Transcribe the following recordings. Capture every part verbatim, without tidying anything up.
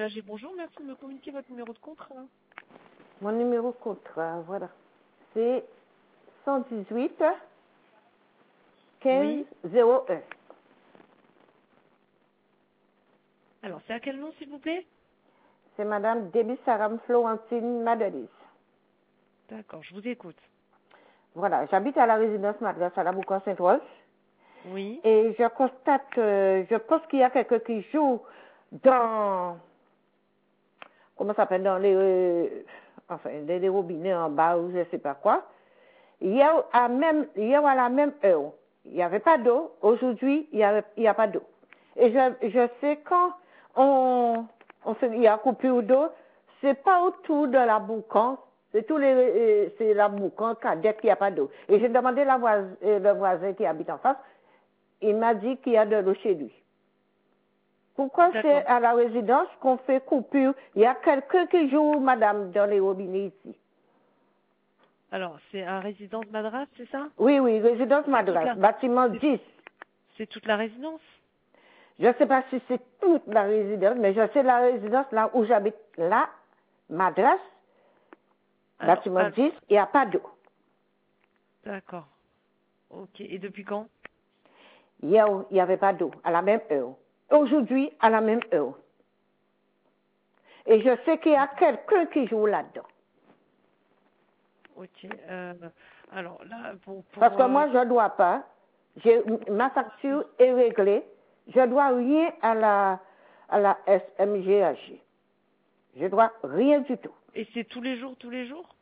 A G, bonjour, merci de me communiquer votre numéro de contrat. Mon numéro de contrat, voilà. C'est cent dix-huit quinze Oui. zéro un. Alors, c'est à quel nom, s'il vous plaît? C'est Madame Debbie Saram Florentine Madelis. D'accord, je vous écoute. Voilà, j'habite à la résidence Madras à la Boucan-Saint-Rolf. Oui. Et je constate, euh, je pense qu'il y a quelqu'un qui joue dans, comment ça s'appelle, dans les, euh, enfin, les, les robinets en bas ou je ne sais pas quoi. Hier à, même, hier à la même heure, il n'y avait pas d'eau. Aujourd'hui, il n'y a, il y a pas d'eau. Et je, je sais quand on, on fait, il y a coupure d'eau, c'est pas autour de la boucan, c'est tous les, euh, c'est la boucan cadette qu'il n'y a pas d'eau. Et j'ai demandé la voisin, euh, le voisin qui habite en face, il m'a dit qu'il y a de l'eau chez lui. Pourquoi D'accord. c'est à la résidence qu'on fait coupure? Il y a quelqu'un qui joue, madame, dans les robinets ici. Alors, c'est à résidence Madras, c'est ça? Oui, oui, résidence C'est toute Madras, la, bâtiment c'est dix. c'est toute la résidence? Je ne sais pas si c'est toute la résidence, mais je sais la résidence là où j'habite, là, Madras, Alors, bâtiment alors, dix, il n'y a pas d'eau. d'accord. Ok, et depuis quand? Hier, il n'y avait pas d'eau, à la même heure. Aujourd'hui, à la même heure. Et je sais qu'il y a quelqu'un qui joue là-dedans. Ok, euh, alors là, pour... Parce pour que euh, moi, je ne dois pas, j'ai, ma facture est réglée, je ne dois rien à la, à la S M G A G. Je dois rien du tout. et c'est tous les jours, tous les jours?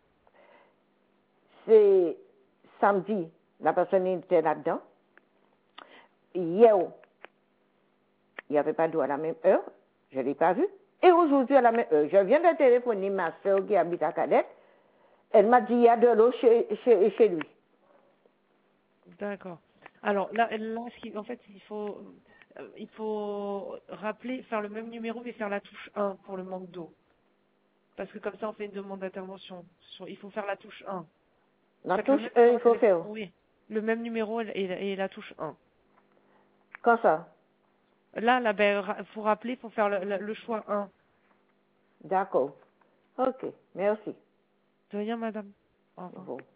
C'est samedi, la personne était là-dedans. Hier, il n'y avait pas d'eau à la même heure, je ne l'ai pas vu. Et aujourd'hui, à la même heure, je viens de téléphoner ma soeur qui habite à Cadette. Elle m'a dit qu'il y a de l'eau chez, chez, chez lui. D'accord. Alors là, là ce qui- en fait, il faut, euh, il faut rappeler, faire le même numéro, mais faire la touche un pour le manque d'eau. Parce que comme ça, on fait une demande d'intervention. Sur- Il faut faire la touche un. La Faites le touche même un, numéro il de faut téléphone. faire. Oui. Le même numéro et, et la touche un. Comme ça. Là, là, ben, ra- faut rappeler, faut faire le, le- le choix un. D'accord. OK. Merci. De rien, madame. Au Au revoir. revoir.